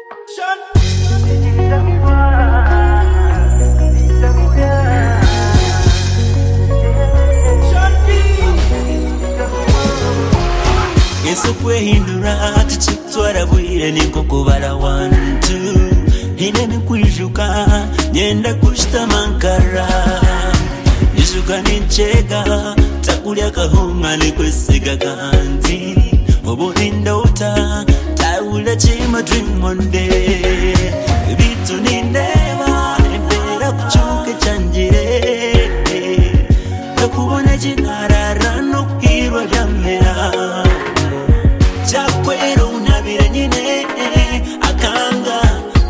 Yesu kwehindura tuchitwara bwire niko kubara 1 2 hinene kwijuka nyenda kushita mankara nijuka ninchega takulya kahunga nikwesiga kandi obulindota tawula chima dream one day bitu nindeba embera kuchuke chanjire nakubona jinarara no hirwa jamera chakwero unabire nyine akanga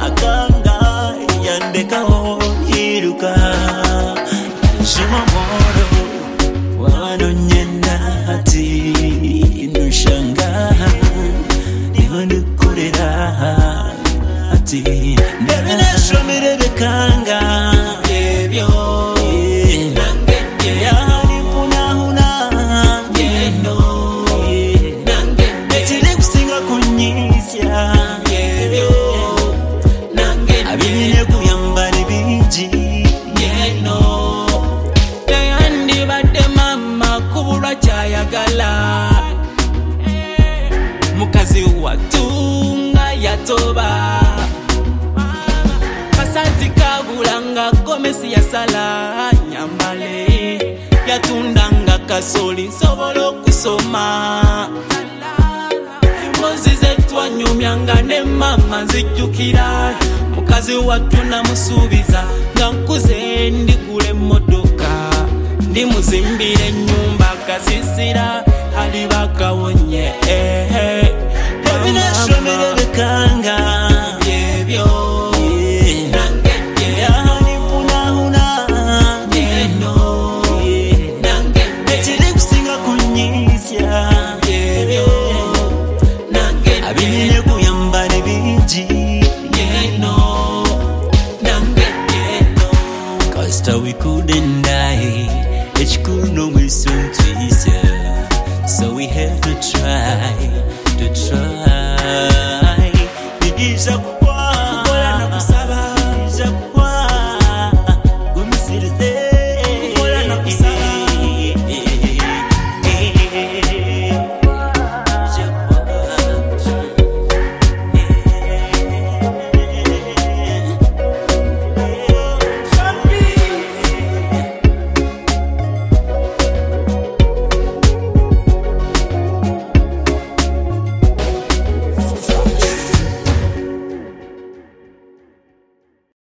yandekaho yiruka shima moro wano nyenda ati nushanga niho nukurera ati ndabina shomere bekanga yebyo mukazi watunga yatoba kasati kabulanga gomesi ya sala nyambale yatundanga kasoli sobolo kusoma mozize twanyumyanga ne mama nzijukira mukazi watuna musubiza ngankuze ndigule modoka ndi muzimbire nyumba kasisira hali bakawonye ndabina shomere bekanga yebyo nange yani punahuna yeno nange etile kusinga kunyisya yebyo nange abine kuyamba